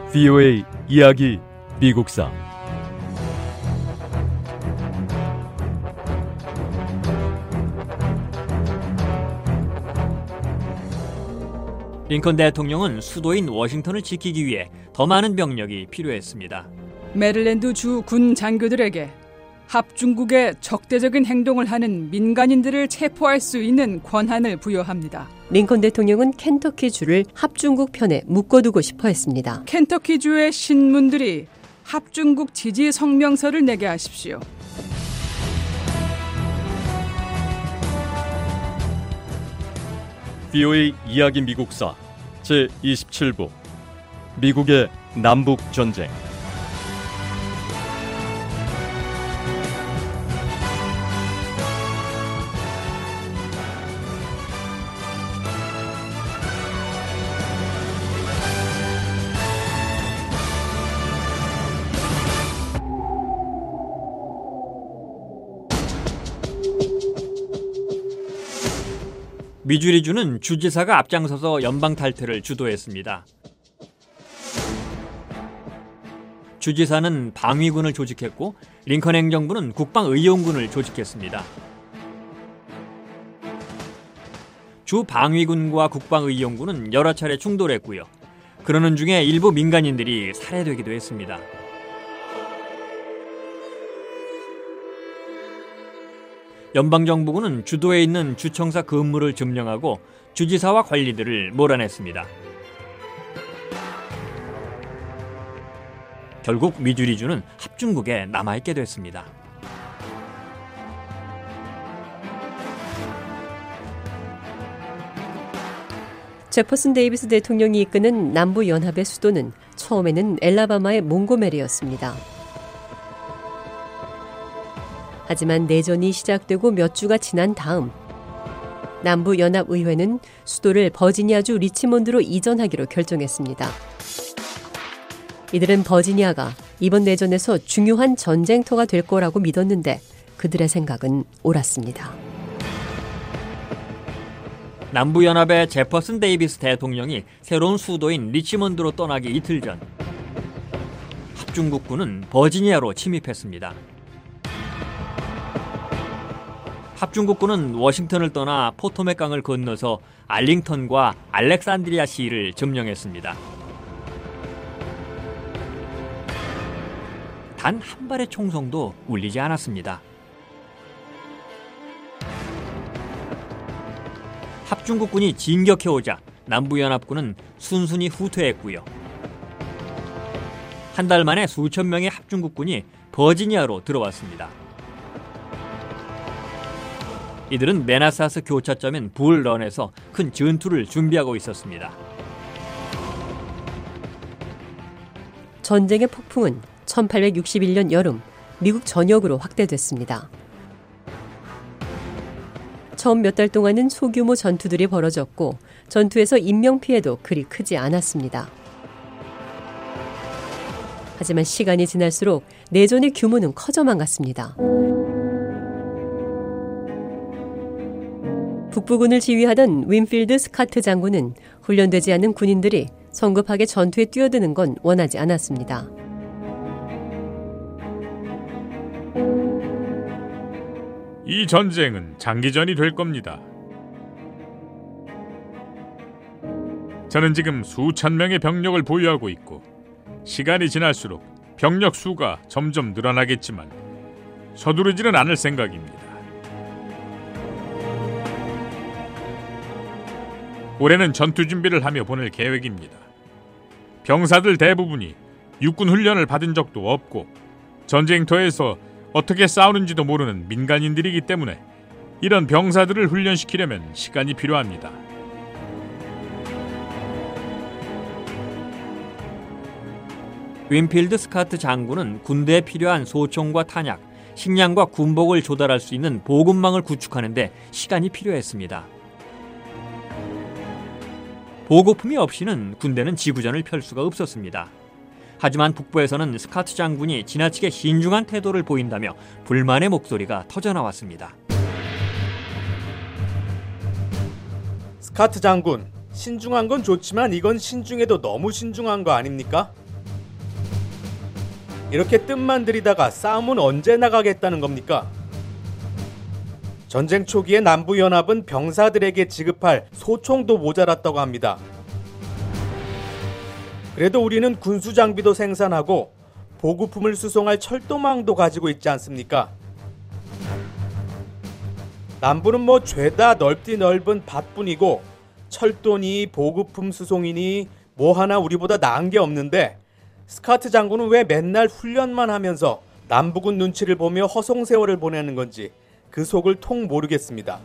VOA 이야기 미국사. 링컨 대통령은 수도인 워싱턴을 지키기 위해 더 많은 병력이 필요했습니다. 메릴랜드 주 군 장교들에게 합중국의 적대적인 행동을 하는 민간인들을 체포할 수 있는 권한을 부여합니다. 링컨 대통령은 켄터키 주를 합중국 편에 묶어두고 싶어 했습니다. 켄터키 주의 신문들이 합중국 지지 성명서를 내게 하십시오. VOA 이야기 미국사 제27부 미국의 남북전쟁. 미주리주는 주지사가 앞장서서 연방 탈퇴를 주도했습니다. 주지사는 방위군을 조직했고 링컨 행정부는 국방의용군을 조직했습니다. 주 방위군과 국방의용군은 여러 차례 충돌했고요. 그러는 중에 일부 민간인들이 살해되기도 했습니다. 연방정부군은 주도에 있는 주청사 근무를 점령하고 주지사와 관리들을 몰아냈습니다. 결국 미주리주는 합중국에 남아있게 됐습니다. 제퍼슨 데이비스 대통령이 이끄는 남부연합의 수도는 처음에는 엘라바마의 몽고메리였습니다. 하지만 내전이 시작되고 몇 주가 지난 다음 남부연합의회는 수도를 버지니아주 리치몬드로 이전하기로 결정했습니다. 이들은 버지니아가 이번 내전에서 중요한 전쟁터가 될 거라고 믿었는데 그들의 생각은 옳았습니다. 남부연합의 제퍼슨 데이비스 대통령이 새로운 수도인 리치몬드로 떠나기 이틀 전 합중국군은 버지니아로 침입했습니다. 합중국군은 워싱턴을 떠나 포토맥 강을 건너서 알링턴과 알렉산드리아 시를 점령했습니다. 단 한 발의 총성도 울리지 않았습니다. 합중국군이 진격해오자 남부연합군은 순순히 후퇴했고요. 한 달 만에 수천 명의 합중국군이 버지니아로 들어왔습니다. 이들은 메나사스 교차점인 불런에서 큰 전투를 준비하고 있었습니다. 전쟁의 폭풍은 1861년 여름 미국 전역으로 확대됐습니다. 처음 몇 달 동안은 소규모 전투들이 벌어졌고 전투에서 인명피해도 그리 크지 않았습니다. 하지만 시간이 지날수록 내전의 규모는 커져만 갔습니다. 북부군을 지휘하던 윈필드 스카트 장군은 훈련되지 않은 군인들이 성급하게 전투에 뛰어드는 건 원하지 않았습니다. 이 전쟁은 장기전이 될 겁니다. 저는 지금 수천 명의 병력을 보유하고 있고 시간이 지날수록 병력 수가 점점 늘어나겠지만 서두르지는 않을 생각입니다. 올해는 전투 준비를 하며 보낼 계획입니다. 병사들 대부분이 육군 훈련을 받은 적도 없고 전쟁터에서 어떻게 싸우는지도 모르는 민간인들이기 때문에 이런 병사들을 훈련시키려면 시간이 필요합니다. 윈필드 스카트 장군은 군대에 필요한 소총과 탄약, 식량과 군복을 조달할 수 있는 보급망을 구축하는 데 시간이 필요했습니다. 보급품이 없이는 군대는 지구전을 펼 수가 없었습니다. 하지만 북부에서는 스카트 장군이 지나치게 신중한 태도를 보인다며 불만의 목소리가 터져나왔습니다. 스카트 장군, 신중한 건 좋지만 이건 신중해도 너무 신중한 거 아닙니까? 이렇게 뜸만 들이다가 싸움은 언제 나가겠다는 겁니까? 전쟁 초기에 남부연합은 병사들에게 지급할 소총도 모자랐다고 합니다. 그래도 우리는 군수장비도 생산하고 보급품을 수송할 철도망도 가지고 있지 않습니까? 남부는 뭐 죄다 넓디 넓은 밭뿐이고 철도니 보급품 수송이니 뭐 하나 우리보다 나은 게 없는데 스카트 장군은 왜 맨날 훈련만 하면서 남부군 눈치를 보며 허송세월을 보내는 건지 그 속을 통 모르겠습니다.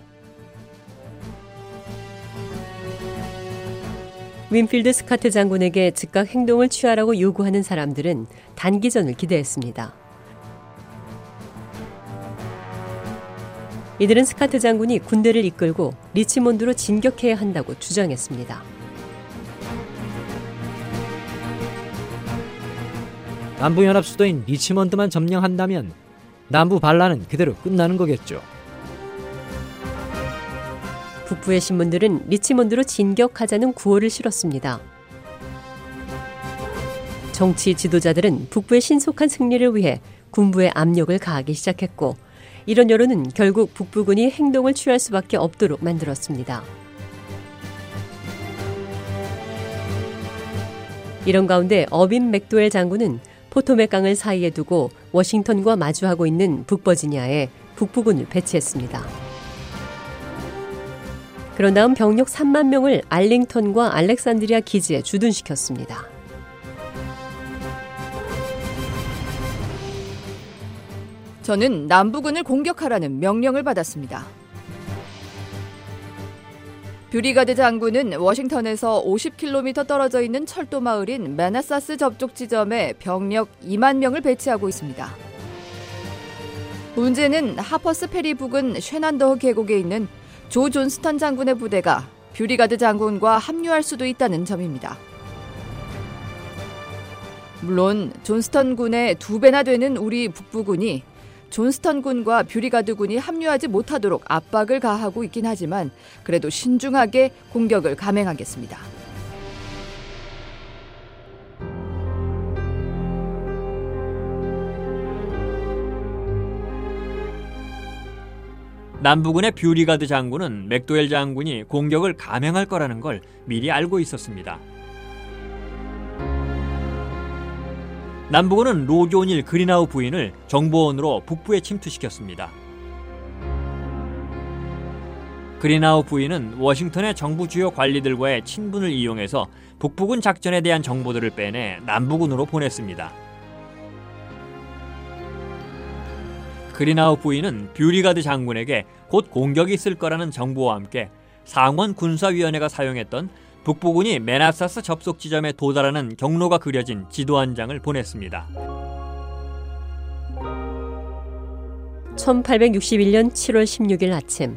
윈필드 스카트 장군에게 즉각 행동을 취하라고 요구하는 사람들은 단기전을 기대했습니다. 이들은 스카트 장군이 군대를 이끌고 리치몬드로 진격해야 한다고 주장했습니다. 남부연합 수도인 리치먼드만 점령한다면 남부 반란은 그대로 끝나는 거겠죠. 북부의 신문들은 리치몬드로 진격하자는 구호를 실었습니다. 정치 지도자들은 북부의 신속한 승리를 위해 군부에 압력을 가하기 시작했고 이런 여론은 결국 북부군이 행동을 취할 수밖에 없도록 만들었습니다. 이런 가운데 어빈 맥도웰 장군은 포토맥 강을 사이에 두고 워싱턴과 마주하고 있는 북버지니아에 북부군을 배치했습니다. 그런 다음 병력 3만 명을 알링턴과 알렉산드리아 기지에 주둔시켰습니다. 저는 남부군을 공격하라는 명령을 받았습니다. 뷰리가드 장군은 워싱턴에서 50km 떨어져 있는 철도 마을인 매나사스 접촉 지점에 병력 2만 명을 배치하고 있습니다. 문제는 하퍼스 페리 부근 쉐난더허 계곡에 있는 조 존스턴 장군의 부대가 뷰리가드 장군과 합류할 수도 있다는 점입니다. 물론 존스턴 군의 2배나 되는 우리 북부군이 존스턴 군과 뷰리가드 군이 합류하지 못하도록 압박을 가하고 있긴 하지만 그래도 신중하게 공격을 감행하겠습니다. 남부군의 뷰리가드 장군은 맥도웰 장군이 공격을 감행할 거라는 걸 미리 알고 있었습니다. 남부군은 로즈 오닐 그린하우 부인을 정보원으로 북부에 침투시켰습니다. 그린하우 부인은 워싱턴의 정부 주요 관리들과의 친분을 이용해서 북부군 작전에 대한 정보들을 빼내 남부군으로 보냈습니다. 그린하우 부인은 뷰리가드 장군에게 곧 공격이 있을 거라는 정보와 함께 상원 군사위원회가 사용했던 북부군이 매나사스 접속 지점에 도달하는 경로가 그려진 지도 한 장을 보냈습니다. 1861년 7월 16일 아침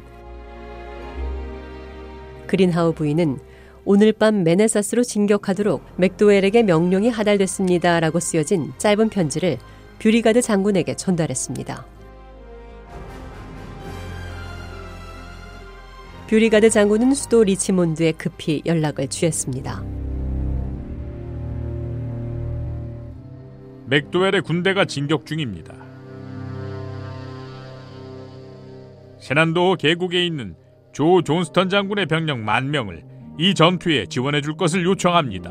그린하우 부인은 오늘 밤 매나사스로 진격하도록 맥도웰에게 명령이 하달됐습니다 라고 쓰여진 짧은 편지를 뷰리가드 장군에게 전달했습니다. 뷰리가드 장군은 수도 리치몬드에 급히 연락을 취했습니다. 맥도웰의 군대가 진격 중입니다. 셰난도호 계곡에 있는 조 존스턴 장군의 병력 10,000명을 이 전투에 지원해 줄 것을 요청합니다.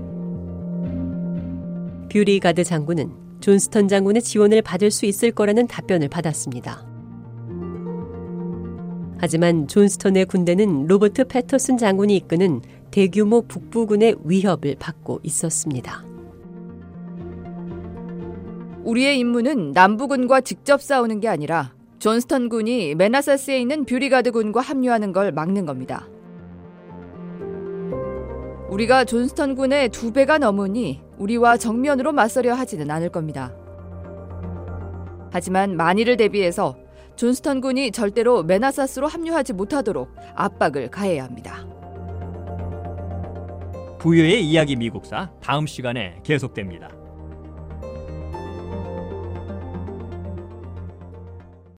뷰리가드 장군은 존스턴 장군의 지원을 받을 수 있을 거라는 답변을 받았습니다. 하지만 존스턴의 군대는 로버트 패터슨 장군이 이끄는 대규모 북부군의 위협을 받고 있었습니다. 우리의 임무는 남부군과 직접 싸우는 게 아니라 존스턴 군이 매나사스에 있는 뷰리가드 군과 합류하는 걸 막는 겁니다. 우리가 존스턴 군의 2배가 넘으니 우리와 정면으로 맞서려 하지는 않을 겁니다. 하지만 만일을 대비해서 존스턴 군이 절대로 매나사스로 합류하지 못하도록 압박을 가해야 합니다. 부여의 이야기 미국사 다음 시간에 계속됩니다.